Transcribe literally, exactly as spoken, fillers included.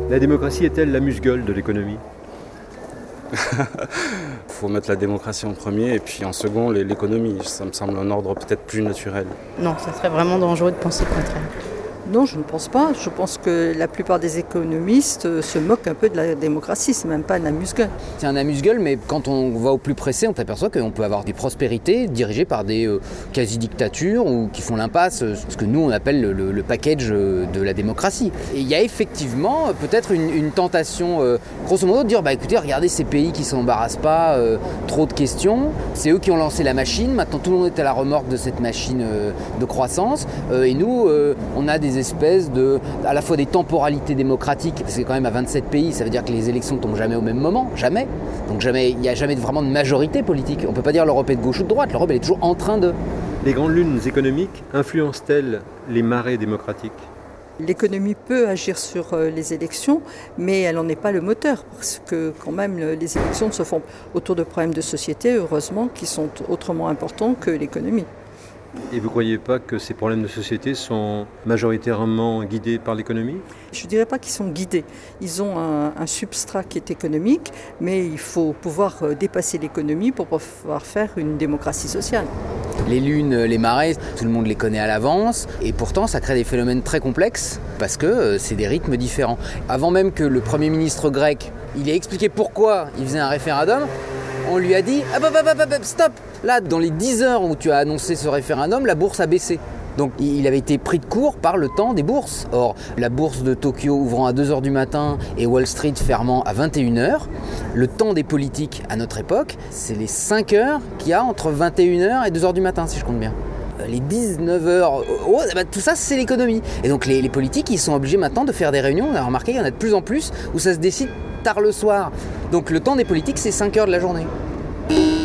La démocratie est-elle l'amuse-gueule de l'économie ? Il faut mettre la démocratie en premier et puis en second l'économie. Ça me semble un ordre peut-être plus naturel. Non, ça serait vraiment dangereux de penser le contraire. Non, je ne pense pas. Je pense que la plupart des économistes se moquent un peu de la démocratie. C'est même pas un amuse-gueule. C'est un amuse-gueule, mais quand on va au plus pressé, on s'aperçoit qu'on peut avoir des prospérités dirigées par des euh, quasi-dictatures ou qui font l'impasse, ce que nous on appelle le, le, le package de la démocratie. Et il y a effectivement peut-être une, une tentation, euh, grosso modo, de dire bah écoutez, regardez ces pays qui ne s'embarrassent pas, euh, trop de questions. C'est eux qui ont lancé la machine. Maintenant tout le monde est à la remorque de cette machine euh, de croissance. Euh, et nous, euh, on a des espèces de, à la fois des temporalités démocratiques, parce que c'est quand même à vingt-sept pays, ça veut dire que les élections ne tombent jamais au même moment, jamais. Donc jamais, il n'y a jamais vraiment de majorité politique. On ne peut pas dire l'Europe est de gauche ou de droite, l'Europe elle est toujours en train de... Les grandes lunes économiques influencent-elles les marées démocratiques ? L'économie peut agir sur les élections, mais elle n'en est pas le moteur, parce que quand même les élections se font autour de problèmes de société, heureusement, qui sont autrement importants que l'économie. Et vous ne croyez pas que ces problèmes de société sont majoritairement guidés par l'économie ? Je ne dirais pas qu'ils sont guidés. Ils ont un, un substrat qui est économique, mais il faut pouvoir dépasser l'économie pour pouvoir faire une démocratie sociale. Les lunes, les marées, tout le monde les connaît à l'avance, et pourtant ça crée des phénomènes très complexes, parce que c'est des rythmes différents. Avant même que le Premier ministre grec il ait expliqué pourquoi il faisait un référendum, on lui a dit ah bah, bah, bah, bah, stop. Là, dans les dix heures où tu as annoncé ce référendum, la bourse a baissé. Donc il avait été pris de court par le temps des bourses. Or, la bourse de Tokyo ouvrant à deux heures du matin et Wall Street fermant à vingt et une heures, le temps des politiques à notre époque, c'est les cinq heures qu'il y a entre vingt et une heures et deux heures du matin, si je compte bien. Les dix-neuf heures, oh, bah, tout ça c'est l'économie. Et donc les, les politiques, ils sont obligés maintenant de faire des réunions. On a remarqué qu'il y en a de plus en plus où ça se décide tard le soir. Donc le temps des politiques, c'est cinq heures de la journée.